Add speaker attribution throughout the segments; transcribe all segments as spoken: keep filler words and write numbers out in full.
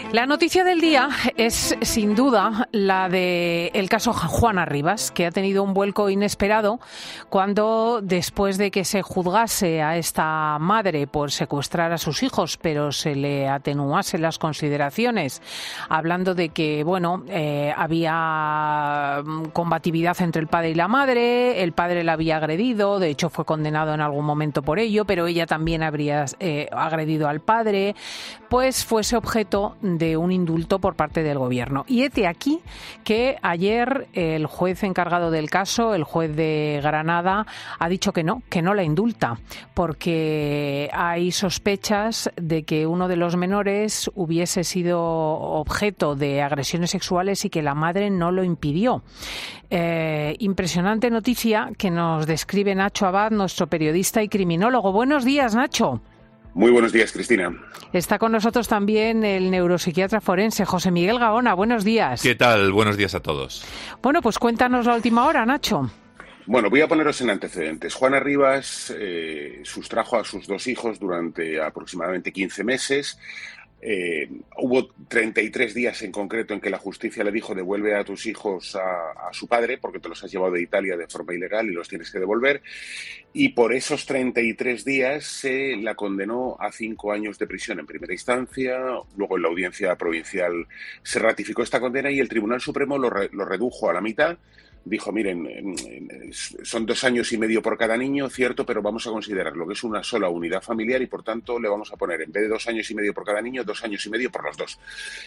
Speaker 1: La noticia del día es, sin duda, la del caso Juana Rivas, que ha tenido un vuelco inesperado cuando, después de que se juzgase a esta madre por secuestrar a sus hijos, pero se le atenuasen las consideraciones, hablando de que, bueno, eh, había combatividad entre el padre y la madre, el padre la había agredido, de hecho fue condenado en algún momento por ello, pero ella también habría eh, agredido al padre, pues fuese objeto de un indulto por parte del gobierno. Y hete aquí que ayer el juez encargado del caso, el juez de Granada, ha dicho que no, que no la indulta, porque hay sospechas de que uno de los menores hubiese sido objeto de agresiones sexuales y que la madre no lo impidió. Eh, impresionante noticia que nos describe Nacho Abad, nuestro periodista y criminólogo. Buenos días, Nacho.
Speaker 2: Muy buenos días, Cristina.
Speaker 1: Está con nosotros también el neuropsiquiatra forense, José Miguel Gaona. Buenos días.
Speaker 3: ¿Qué tal? Buenos días a todos.
Speaker 1: Bueno, pues cuéntanos la última hora, Nacho.
Speaker 2: Bueno, voy a poneros en antecedentes. Juana Rivas eh, sustrajo a sus dos hijos durante aproximadamente quince meses. Eh, hubo treinta y tres días en concreto en que la justicia le dijo: devuelve a tus hijos a, a su padre porque te los has llevado de Italia de forma ilegal y los tienes que devolver. Y por esos treinta y tres días se la condenó a cinco años de prisión en primera instancia. Luego en la audiencia provincial se ratificó esta condena y el Tribunal Supremo lo, re, lo redujo a la mitad. Dijo, miren, son dos años y medio por cada niño, cierto, pero vamos a considerar lo que es una sola unidad familiar y, por tanto, le vamos a poner, en vez de dos años y medio por cada niño, dos años y medio por los dos.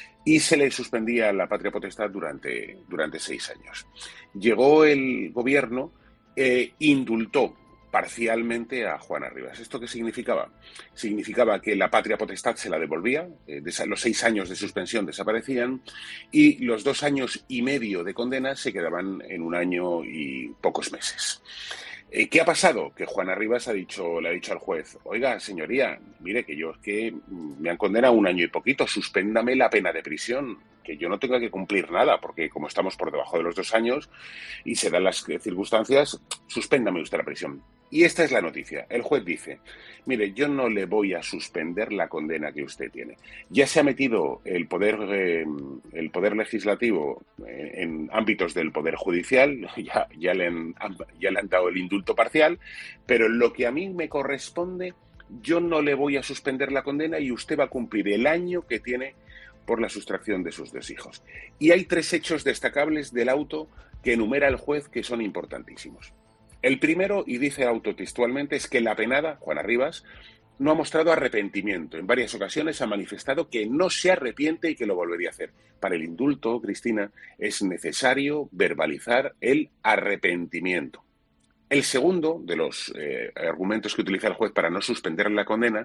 Speaker 2: Y se le suspendía la patria potestad durante, durante seis años. Llegó el gobierno e indultó parcialmente a Juana Rivas. ¿Esto qué significaba? Significaba que la patria potestad se la devolvía, eh, de los seis años de suspensión desaparecían y los dos años y medio de condena se quedaban en un año y pocos meses. Eh, ¿Qué ha pasado? Que Juana Rivas ha dicho, le ha dicho al juez: oiga, señoría, mire que yo es que me han condenado un año y poquito, suspéndame la pena de prisión, que yo no tenga que cumplir nada, porque como estamos por debajo de los dos años y se dan las circunstancias, suspéndame usted la prisión. Y esta es la noticia. El juez dice: mire, yo no le voy a suspender la condena que usted tiene. Ya se ha metido el poder, eh, el poder legislativo eh, en ámbitos del poder judicial, ya, ya, le han, ya le han dado el indulto parcial, pero en lo que a mí me corresponde, yo no le voy a suspender la condena y usted va a cumplir el año que tiene por la sustracción de sus dos hijos. Y hay tres hechos destacables del auto que enumera el juez que son importantísimos. El primero, y dice autotextualmente, es que la penada, Juana Rivas, no ha mostrado arrepentimiento. En varias ocasiones ha manifestado que no se arrepiente y que lo volvería a hacer. Para el indulto, Cristina, es necesario verbalizar el arrepentimiento. El segundo de los eh, argumentos que utiliza el juez para no suspender la condena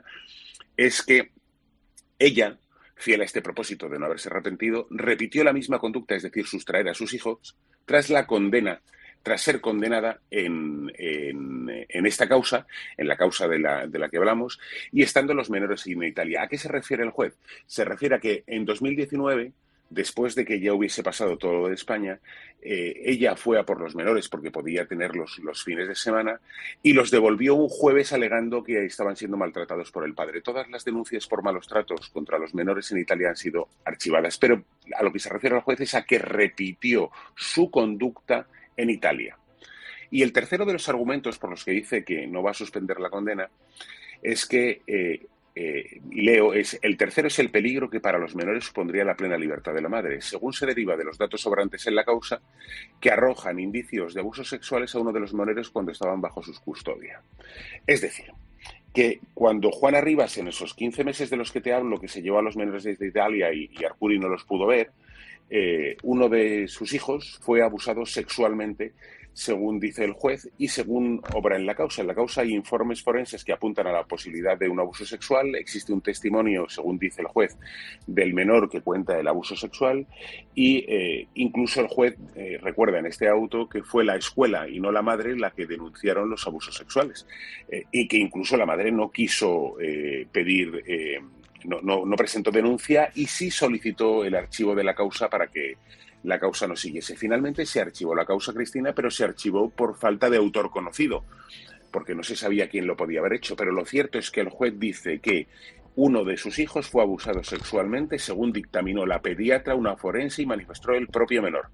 Speaker 2: es que ella, fiel a este propósito de no haberse arrepentido, repitió la misma conducta, es decir, sustraer a sus hijos, tras la condena, tras ser condenada en, en, en esta causa, en la causa de la, de la que hablamos, y estando los menores en Italia. ¿A qué se refiere el juez? Se refiere a que en dos mil diecinueve, después de que ya hubiese pasado todo lo de España, eh, ella fue a por los menores porque podía tenerlos los fines de semana y los devolvió un jueves alegando que estaban siendo maltratados por el padre. Todas las denuncias por malos tratos contra los menores en Italia han sido archivadas, pero a lo que se refiere el juez es a que repitió su conducta en Italia. Y el tercero de los argumentos por los que dice que no va a suspender la condena es que, eh, eh, y leo, es, el tercero es el peligro que para los menores supondría la plena libertad de la madre, según se deriva de los datos sobrantes en la causa que arrojan indicios de abusos sexuales a uno de los menores cuando estaban bajo su custodia. Es decir, que cuando Juana Rivas, en esos quince meses de los que te hablo, que se llevó a los menores desde Italia y, y Arcuri no los pudo ver, Eh, uno de sus hijos fue abusado sexualmente, según dice el juez, y según obra en la causa. En la causa hay informes forenses que apuntan a la posibilidad de un abuso sexual. Existe un testimonio, según dice el juez, del menor que cuenta el abuso sexual y eh, incluso el juez eh, recuerda en este auto que fue la escuela y no la madre la que denunciaron los abusos sexuales eh, y que incluso la madre no quiso eh, pedir... Eh, No, no, no presentó denuncia y sí solicitó el archivo de la causa para que la causa no siguiese. Finalmente se archivó la causa, Cristina, pero se archivó por falta de autor conocido, porque no se sabía quién lo podía haber hecho. Pero lo cierto es que el juez dice que uno de sus hijos fue abusado sexualmente, según dictaminó la pediatra, una forense y manifestó el propio menor.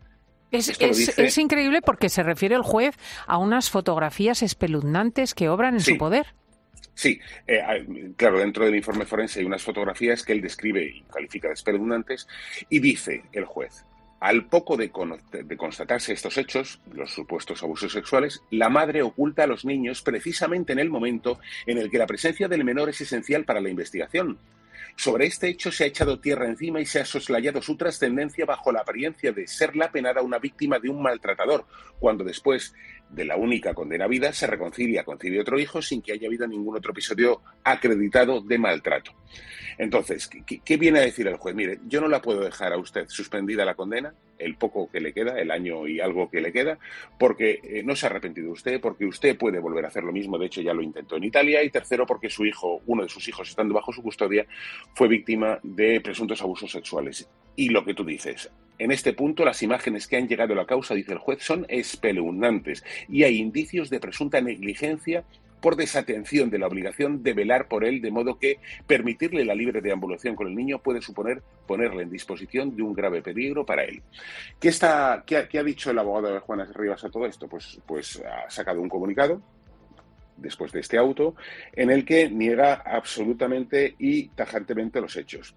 Speaker 1: Es, es, dice... es increíble porque se refiere el juez a unas fotografías espeluznantes que obran en
Speaker 2: sí.
Speaker 1: su poder.
Speaker 2: Sí, eh, claro, dentro del informe forense hay unas fotografías que él describe y califica de espeluznantes, y dice el juez: al poco de, con, de constatarse estos hechos, los supuestos abusos sexuales, la madre oculta a los niños precisamente en el momento en el que la presencia del menor es esencial para la investigación. Sobre este hecho se ha echado tierra encima y se ha soslayado su trascendencia bajo la apariencia de ser la penada una víctima de un maltratador, cuando después de la única condena a vida se reconcilia, concibe otro hijo sin que haya habido ningún otro episodio acreditado de maltrato. Entonces, ¿qué, qué viene a decir el juez? Mire, yo no la puedo dejar a usted suspendida la condena, el poco que le queda, el año y algo que le queda, porque eh, no se ha arrepentido usted, porque usted puede volver a hacer lo mismo, de hecho ya lo intentó en Italia, y tercero, porque su hijo, uno de sus hijos estando bajo su custodia, fue víctima de presuntos abusos sexuales. Y lo que tú dices, en este punto las imágenes que han llegado a la causa, dice el juez, son espeluznantes y hay indicios de presunta negligencia por desatención de la obligación de velar por él, de modo que permitirle la libre deambulación con el niño puede suponer ponerle en disposición de un grave peligro para él. ¿Qué, está, qué, ha, qué ha dicho el abogado de Juana Rivas a todo esto? Pues, pues ha sacado un comunicado después de este auto en el que niega absolutamente y tajantemente los hechos.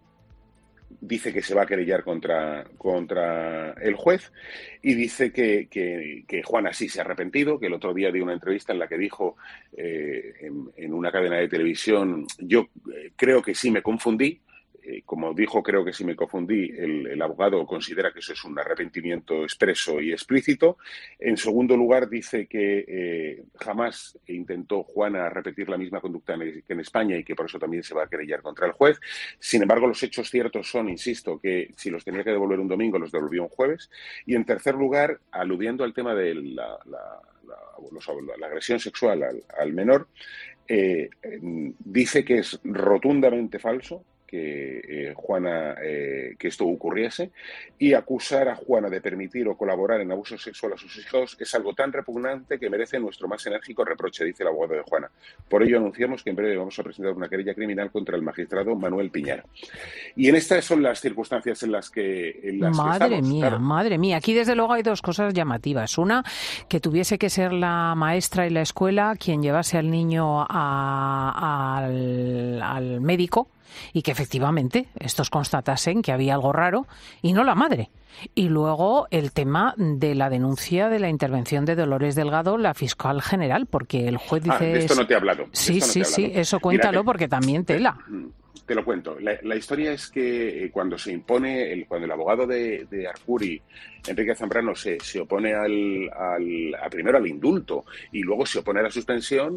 Speaker 2: Dice que se va a querellar contra, contra el juez y dice que, que, que Juana sí se ha arrepentido, que el otro día dio una entrevista en la que dijo eh, en, en una cadena de televisión: yo eh, creo que sí me confundí. Eh, como dijo, creo que si me confundí, el, el abogado considera que eso es un arrepentimiento expreso y explícito. En segundo lugar, dice que eh, jamás intentó Juana repetir la misma conducta en, que en España y que por eso también se va a querellar contra el juez. Sin embargo, los hechos ciertos son, insisto, que si los tenía que devolver un domingo, los devolvió un jueves. Y en tercer lugar, aludiendo al tema de la, la, la, los, la agresión sexual al, al menor, eh, dice que es rotundamente falso que eh, Juana eh, que esto ocurriese, y acusar a Juana de permitir o colaborar en abuso sexual a sus hijos es algo tan repugnante que merece nuestro más enérgico reproche, dice el abogado de Juana. Por ello anunciamos que en breve vamos a presentar una querella criminal contra el magistrado Manuel Piñar. Y en estas son las circunstancias en las que, en las
Speaker 1: madre
Speaker 2: que estamos.
Speaker 1: mía, claro. Madre mía. Aquí desde luego hay dos cosas llamativas. Una, que tuviese que ser la maestra y la escuela quien llevase al niño a, al, al médico, y que efectivamente estos constatasen que había algo raro y no la madre. Y luego el tema de la denuncia de la intervención de Dolores Delgado, la fiscal general, porque el juez dice...
Speaker 2: Ah, de esto no te he hablado.
Speaker 1: Sí,
Speaker 2: no
Speaker 1: sí,
Speaker 2: he
Speaker 1: sí,
Speaker 2: hablado.
Speaker 1: eso cuéntalo. Mira, te, porque también tela.
Speaker 2: Te, te lo cuento. La, la historia es que cuando se impone, el, cuando el abogado de, de Arcuri, Enrique Zambrano, se, se opone al, al, a, primero al indulto y luego se opone a la suspensión,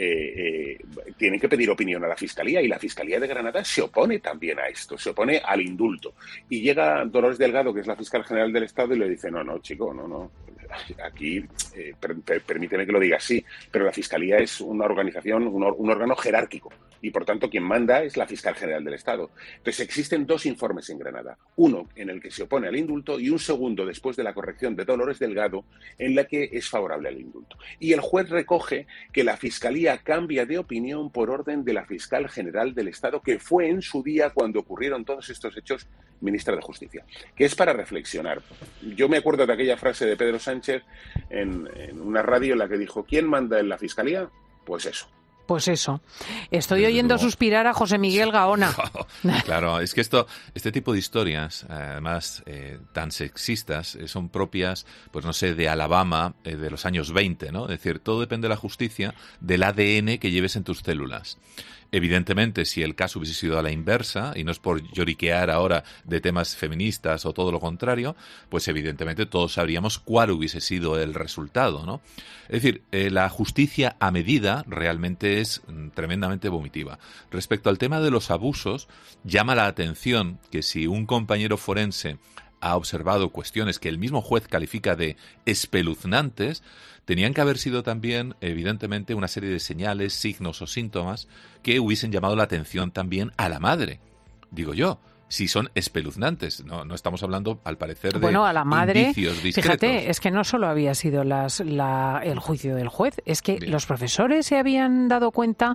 Speaker 2: eh, eh, tienen que pedir opinión a la Fiscalía, y la Fiscalía de Granada se opone también a esto, se opone al indulto. Y llega Dolores Delgado, que es la fiscal general del Estado, y le dice: no, no, chico, no, no, aquí, eh, per, per, permíteme que lo diga así, pero la Fiscalía es una organización, un, or, un órgano jerárquico, y por tanto quien manda es la fiscal general del Estado. Entonces existen dos informes en Granada, uno en el que se opone al indulto y un segundo después de la corrección de Dolores Delgado en la que es favorable al indulto. Y el juez recoge que la Fiscalía cambia de opinión por orden de la fiscal general del Estado, que fue en su día, cuando ocurrieron todos estos hechos, ministra de Justicia, que es para reflexionar. Yo me acuerdo de aquella frase de Pedro Sánchez en, en una radio en la que dijo: ¿quién manda en la Fiscalía? Pues eso.
Speaker 1: Pues eso. Estoy Desde oyendo luego. suspirar a José Miguel Gaona.
Speaker 3: Claro, es que esto, este tipo de historias, además eh, tan sexistas, eh, son propias, pues no sé, de Alabama eh, de los años veinte, ¿no? Es decir, todo depende de la justicia, del A D N que lleves en tus células. Evidentemente, si el caso hubiese sido a la inversa, y no es por lloriquear ahora de temas feministas o todo lo contrario, pues evidentemente todos sabríamos cuál hubiese sido el resultado, ¿no? Es decir, eh, la justicia a medida realmente es mm, tremendamente vomitiva. Respecto al tema de los abusos, llama la atención que si un compañero forense ha observado cuestiones que el mismo juez califica de espeluznantes, tenían que haber sido también, evidentemente, una serie de señales, signos o síntomas que hubiesen llamado la atención también a la madre, digo yo, si son espeluznantes. No, no estamos hablando, al parecer, de
Speaker 1: bueno, a la madre,
Speaker 3: indicios discretos.
Speaker 1: Fíjate, es que no solo había sido las, la, el juicio del juez, es que
Speaker 3: Bien.
Speaker 1: los profesores se habían dado cuenta,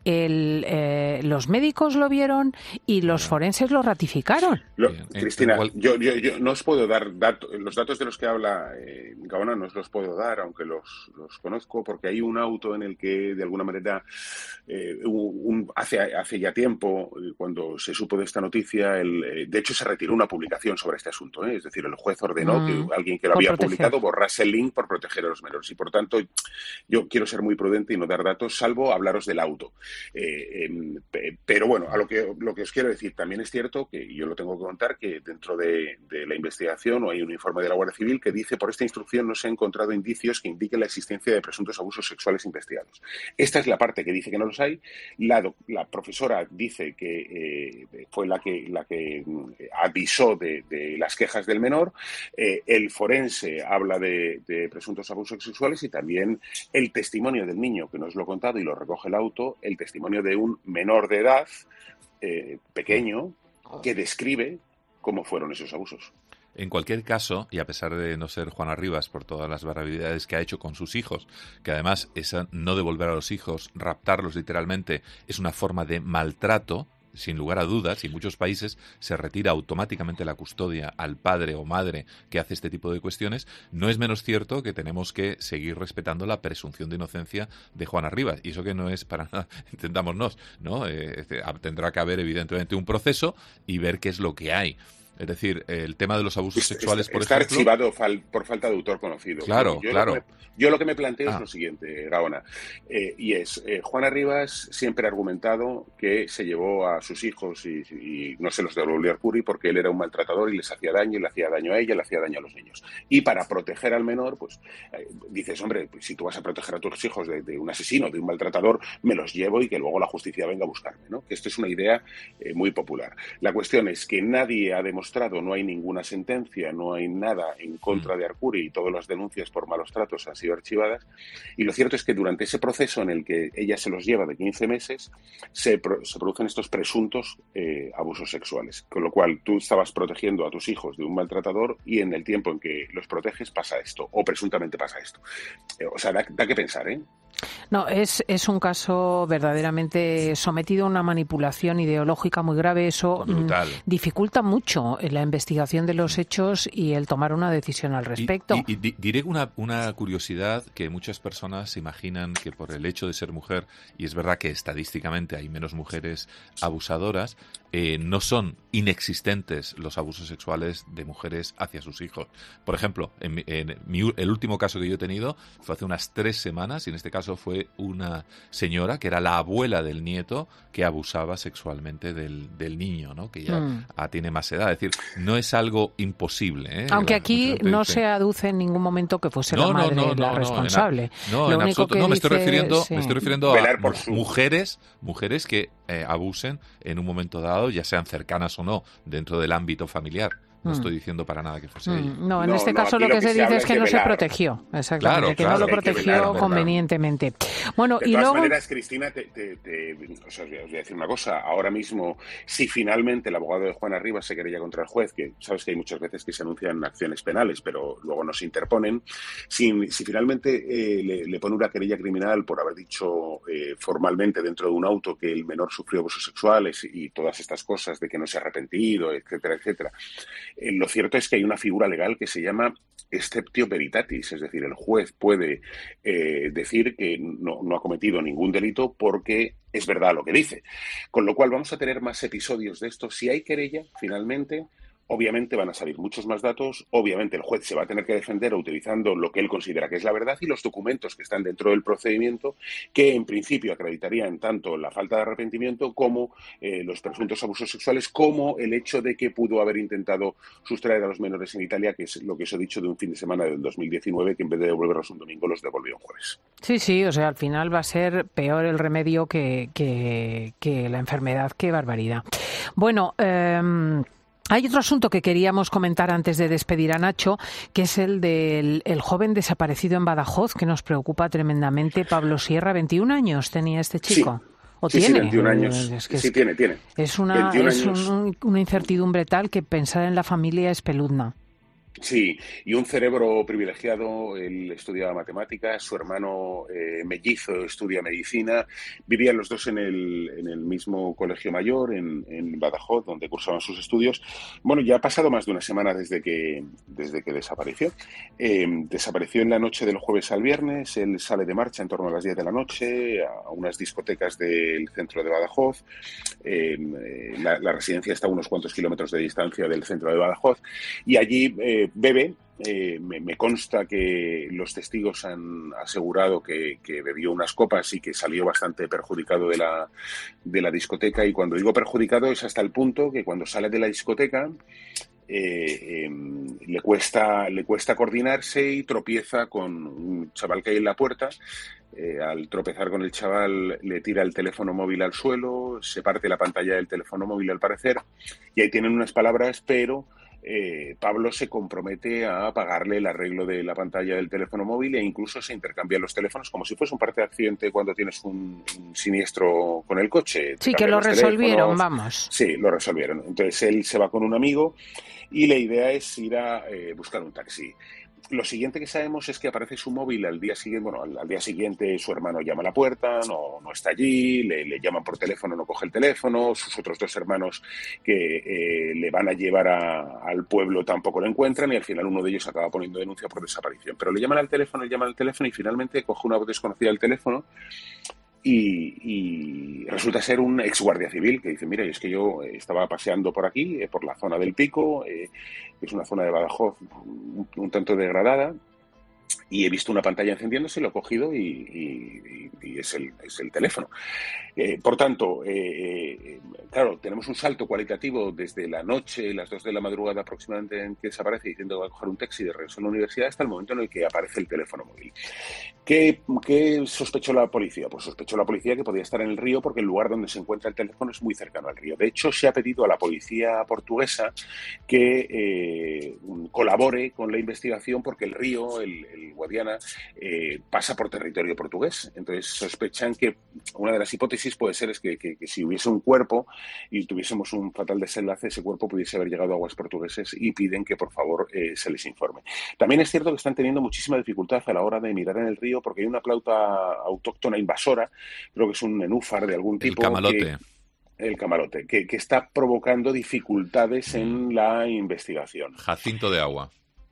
Speaker 1: el, eh, los médicos lo vieron y los
Speaker 3: Bien.
Speaker 1: forenses lo ratificaron.
Speaker 2: Lo,
Speaker 3: Bien.
Speaker 2: Cristina,
Speaker 3: Igual...
Speaker 2: yo, yo, yo no os puedo dar datos, los datos de los que habla eh, Gaona no os los puedo dar, aunque los, los conozco, porque hay un auto en el que, de alguna manera, eh, un, un, hace, hace ya tiempo, cuando se supo de esta noticia, el, eh, de hecho se retiró una publicación sobre este asunto, ¿eh? Es decir, el juez ordenó mm, que alguien que lo había proteger. publicado borrase el link por proteger a los menores. Y por tanto, yo quiero ser muy prudente y no dar datos, salvo hablaros del auto. Eh, eh, pero bueno, a lo que, lo que os quiero decir, también es cierto que yo lo tengo que contar, que dentro de, de la investigación o hay un informe de la Guardia Civil que dice: por esta instrucción no se han encontrado indicios que indiquen la existencia de presuntos abusos sexuales investigados. Esta es la parte que dice que no los hay. La, la profesora dice que eh, fue la que, la que avisó de, de las quejas del menor. Eh, el forense habla de, de presuntos abusos sexuales y también el testimonio del niño, que nos lo he contado y lo recoge el auto, el testimonio de un menor de edad, eh, pequeño, que describe cómo fueron esos abusos.
Speaker 3: En cualquier caso, y a pesar de no ser Juana Rivas por todas las barbaridades que ha hecho con sus hijos, que además esa no devolver a los hijos, raptarlos literalmente, es una forma de maltrato, sin lugar a dudas, y en muchos países se retira automáticamente la custodia al padre o madre que hace este tipo de cuestiones, no es menos cierto que tenemos que seguir respetando la presunción de inocencia de Juana Rivas. Y eso que no es para nada, entendámonos, ¿no? Eh, tendrá que haber evidentemente un proceso y ver qué es lo que hay. Es decir, el tema de los abusos sexuales, por
Speaker 2: está
Speaker 3: ejemplo...
Speaker 2: Está archivado fal, por falta de autor conocido.
Speaker 3: Claro,
Speaker 2: yo
Speaker 3: claro.
Speaker 2: Lo me, yo lo que me planteo
Speaker 3: ah.
Speaker 2: es lo siguiente, Gaona, eh, y es, eh, Juana Rivas siempre ha argumentado que se llevó a sus hijos y, y no se los devolvió a Arcuri porque él era un maltratador y les hacía daño, y le hacía daño a ella, le hacía daño a los niños. Y para proteger al menor, pues eh, dices, hombre, pues, si tú vas a proteger a tus hijos de, de un asesino, de un maltratador, me los llevo y que luego la justicia venga a buscarme, ¿no? Que esto es una idea eh, muy popular. La cuestión es que nadie ha demostrado, no hay ningún ninguna sentencia, no hay nada en contra de Arcuri y todas las denuncias por malos tratos han sido archivadas. Y lo cierto es que durante ese proceso en el que ella se los lleva de quince meses, se, pro, se producen estos presuntos eh, abusos sexuales. Con lo cual tú estabas protegiendo a tus hijos de un maltratador y en el tiempo en que los proteges pasa esto, o presuntamente pasa esto. Eh, o sea, da, da que pensar, ¿eh?
Speaker 1: No, es, es un caso verdaderamente sometido a una manipulación ideológica muy grave. Eso
Speaker 3: Brutal.
Speaker 1: Mm, dificulta mucho la investigación de los hechos y el tomar una decisión al respecto.
Speaker 3: Y, y, y diré una, una curiosidad que muchas personas se imaginan que por el hecho de ser mujer, y es verdad que estadísticamente hay menos mujeres abusadoras, eh, no son inexistentes los abusos sexuales de mujeres hacia sus hijos. Por ejemplo, en, en mi, el último caso que yo he tenido fue hace unas tres semanas, y en este caso fue una señora que era la abuela del nieto que abusaba sexualmente del, del niño, ¿no? Que ya mm. tiene más edad. Es decir, no es algo imposible, ¿eh?
Speaker 1: Aunque
Speaker 3: la,
Speaker 1: aquí no dice... se aduce en ningún momento que fuese
Speaker 3: no,
Speaker 1: la madre
Speaker 3: no, no,
Speaker 1: la
Speaker 3: no,
Speaker 1: responsable.
Speaker 3: No,
Speaker 1: Lo
Speaker 3: en
Speaker 1: único
Speaker 3: absoluto.
Speaker 1: que
Speaker 3: No, me
Speaker 1: dice,
Speaker 3: estoy refiriendo,
Speaker 1: sí.
Speaker 3: me estoy refiriendo a
Speaker 2: Velar por su...
Speaker 3: mujeres, mujeres que eh, abusen en un momento dado, ya sean cercanas o no, dentro del ámbito familiar. No mm. estoy diciendo para nada que fuese mm. ella.
Speaker 1: No, en
Speaker 2: no,
Speaker 1: este
Speaker 2: no,
Speaker 1: caso lo que,
Speaker 2: lo que
Speaker 1: se,
Speaker 2: se
Speaker 1: dice es que no
Speaker 2: velar.
Speaker 1: se protegió. Exactamente,
Speaker 3: claro,
Speaker 1: que
Speaker 3: claro,
Speaker 1: no lo protegió
Speaker 2: velar,
Speaker 1: convenientemente. Bueno,
Speaker 2: de
Speaker 1: y
Speaker 2: todas
Speaker 1: luego...
Speaker 2: maneras, Cristina, te, te, te, o sea, os voy a decir una cosa. Ahora mismo, si finalmente el abogado de Juana Rivas se querella contra el juez, que sabes que hay muchas veces que se anuncian acciones penales, pero luego no se interponen, si, si finalmente eh, le, le pone una querella criminal por haber dicho eh, formalmente dentro de un auto que el menor sufrió abusos sexuales y todas estas cosas de que no se ha arrepentido, etcétera, etcétera, eh, lo cierto es que hay una figura legal que se llama exceptio veritatis, es decir, el juez puede eh, decir que no, no ha cometido ningún delito porque es verdad lo que dice. Con lo cual vamos a tener más episodios de esto. Si hay querella, finalmente, obviamente van a salir muchos más datos, obviamente el juez se va a tener que defender utilizando lo que él considera que es la verdad y los documentos que están dentro del procedimiento que en principio acreditarían tanto la falta de arrepentimiento como eh, los presuntos abusos sexuales, como el hecho de que pudo haber intentado sustraer a los menores en Italia, que es lo que os he dicho de un fin de semana del dos mil diecinueve, que en vez de devolverlos un domingo los devolvió un jueves.
Speaker 1: Sí, sí, o sea, al final va a ser peor el remedio que, que, que la enfermedad. Qué barbaridad. Bueno, eh... hay otro asunto que queríamos comentar antes de despedir a Nacho, que es el del el joven desaparecido en Badajoz, que nos preocupa tremendamente. Pablo Sierra, veintiún años tenía este chico.
Speaker 2: Sí.
Speaker 1: ¿O
Speaker 2: sí,
Speaker 1: tiene?
Speaker 2: Sí, veintiún años.
Speaker 1: Es que
Speaker 2: sí,
Speaker 1: es,
Speaker 2: tiene, tiene.
Speaker 1: Es, una, es un, una incertidumbre tal que pensar en la familia es peluzna.
Speaker 2: Sí, y un cerebro privilegiado. Él estudiaba matemáticas, su hermano eh, mellizo estudia medicina, vivían los dos en el, en el mismo colegio mayor, en, en Badajoz, donde cursaban sus estudios. Bueno, ya ha pasado más de una semana desde que, desde que desapareció. Eh, desapareció en la noche del jueves al viernes, él sale de marcha en torno a las diez de la noche a unas discotecas del centro de Badajoz. Eh, la, la residencia está a unos cuantos kilómetros de distancia del centro de Badajoz, y allí eh, bebe. Eh, me, me consta que los testigos han asegurado que, que bebió unas copas y que salió bastante perjudicado de la, de la discoteca. Y cuando digo perjudicado es hasta el punto que cuando sale de la discoteca eh, eh, le cuesta, le cuesta coordinarse y tropieza con un chaval que hay en la puerta. Eh, al tropezar con el chaval le tira el teléfono móvil al suelo, se parte la pantalla del teléfono móvil al parecer, y ahí tienen unas palabras, pero Eh, Pablo se compromete a pagarle el arreglo de la pantalla del teléfono móvil, e incluso se intercambian los teléfonos como si fuese un parte de accidente cuando tienes un, un siniestro con el coche.
Speaker 1: Sí, que lo resolvieron, vamos.
Speaker 2: Sí, lo resolvieron. Entonces él se va con un amigo y la idea es ir a eh, buscar un taxi. Lo siguiente que sabemos es que aparece su móvil al día siguiente. Bueno, al, al día siguiente su hermano llama a la puerta, no, no está allí, le, le llaman por teléfono, no coge el teléfono, sus otros dos hermanos que eh, le van a llevar a, al pueblo tampoco lo encuentran, y al final uno de ellos acaba poniendo denuncia por desaparición. Pero le llaman al teléfono, le llaman al teléfono y finalmente coge una voz desconocida del teléfono. Y, y resulta ser un ex guardia civil que dice: mira, es que yo estaba paseando por aquí, eh, por la zona del Pico, eh, que es una zona de Badajoz un, un tanto degradada, y he visto una pantalla encendiéndose, lo he cogido y, y, y es, el, es el teléfono. Eh, por tanto, eh, eh, claro, tenemos un salto cualitativo desde la noche, las dos de la madrugada aproximadamente, en que desaparece diciendo que va a coger un taxi de regreso a la universidad, hasta el momento en el que aparece el teléfono móvil. ¿Qué, ¿Qué sospechó la policía? Pues sospechó la policía que podía estar en el río, porque el lugar donde se encuentra el teléfono es muy cercano al río. De hecho, se ha pedido a la policía portuguesa que eh, colabore con la investigación, porque el río, el, el Guadiana, eh, pasa por territorio portugués. Entonces sospechan que una de las hipótesis puede ser es que, que, que si hubiese un cuerpo y tuviésemos un fatal desenlace, ese cuerpo pudiese haber llegado a aguas portuguesas, y piden que por favor eh, se les informe. También es cierto que están teniendo muchísima dificultad a la hora de mirar en el río, porque hay una flauta autóctona invasora, creo que es un nenúfar de algún tipo.
Speaker 3: El camalote.
Speaker 2: Que, el camalote, que, que está provocando dificultades mm. en la investigación.
Speaker 3: Jacinto de agua.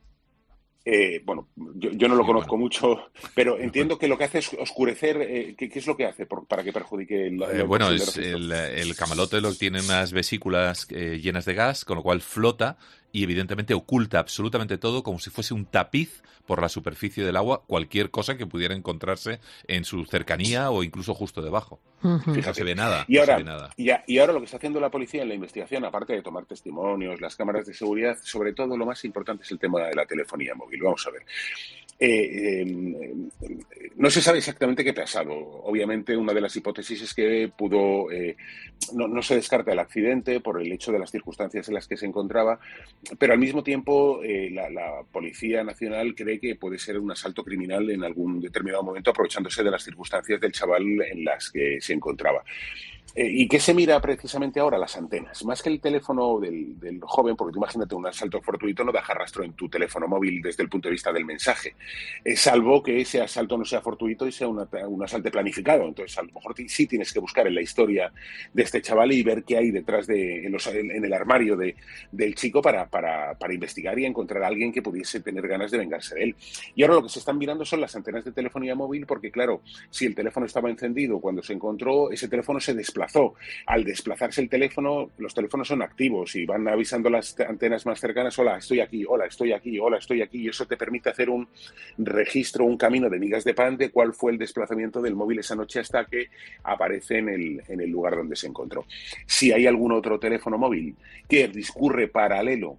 Speaker 2: Eh, bueno, yo, yo no lo sí, conozco bueno. mucho, pero entiendo que lo que hace es oscurecer. Eh, ¿qué, ¿Qué es lo que hace por, para que perjudique el, el
Speaker 3: eh, Bueno, es el, el camalote lo tiene unas vesículas eh, llenas de gas, con lo cual flota y evidentemente oculta absolutamente todo, como si fuese un tapiz por la superficie del agua, cualquier cosa que pudiera encontrarse en su cercanía o incluso justo debajo. Uh-huh. No se ve nada.
Speaker 2: Y ahora,
Speaker 3: no se ve nada.
Speaker 2: Y, a, y ahora lo que está haciendo la policía en la investigación, aparte de tomar testimonios, las cámaras de seguridad, sobre todo lo más importante es el tema de la telefonía móvil. Vamos a ver. Eh, eh, no se sabe exactamente qué ha pasado. Obviamente, una de las hipótesis es que pudo, eh, no, no se descarta el accidente por el hecho de las circunstancias en las que se encontraba, pero al mismo tiempo eh, la, la Policía Nacional cree que puede ser un asalto criminal en algún determinado momento, aprovechándose de las circunstancias del chaval en las que se encontraba. Eh, ¿Y qué se mira precisamente ahora? Las antenas. Más que el teléfono del, del joven, porque tú imagínate un asalto fortuito, no deja rastro en tu teléfono móvil desde el punto de vista del mensaje, eh, salvo que ese asalto no sea fortuito y sea una, un asalto planificado. Entonces, a lo mejor t- sí tienes que buscar en la historia de este chaval y ver qué hay detrás de, en, los, en, en el armario de, del chico para, para, para investigar y encontrar a alguien que pudiese tener ganas de vengarse de él. Y ahora lo que se están mirando son las antenas de telefonía móvil, porque claro, si el teléfono estaba encendido cuando se encontró, ese teléfono se desplazó. Al desplazarse el teléfono, los teléfonos son activos y van avisando las antenas más cercanas: hola, estoy aquí, hola, estoy aquí, hola, estoy aquí, y eso te permite hacer un registro, un camino de migas de pan de cuál fue el desplazamiento del móvil esa noche hasta que aparece en el, en el lugar donde se encontró. Si hay algún otro teléfono móvil que discurre paralelo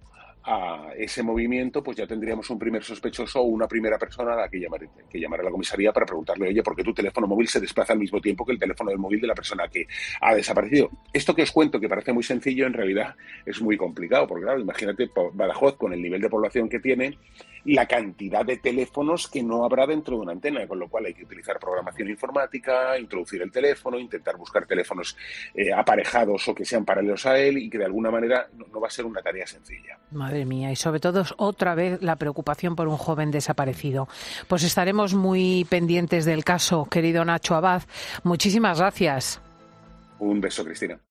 Speaker 2: a ese movimiento, pues ya tendríamos un primer sospechoso o una primera persona a la que llamar, que llamar a la comisaría para preguntarle, oye, ¿por qué tu teléfono móvil se desplaza al mismo tiempo que el teléfono del móvil de la persona que ha desaparecido? Esto que os cuento, que parece muy sencillo, en realidad es muy complicado, porque claro, imagínate Badajoz con el nivel de población que tiene, la cantidad de teléfonos que no habrá dentro de una antena, con lo cual hay que utilizar programación informática, introducir el teléfono, intentar buscar teléfonos eh, aparejados o que sean paralelos a él, y que de alguna manera no, no va a ser una tarea sencilla.
Speaker 1: Madre mía, y sobre todo otra vez la preocupación por un joven desaparecido. Pues estaremos muy pendientes del caso, querido Nacho Abad. Muchísimas gracias.
Speaker 2: Un beso, Cristina.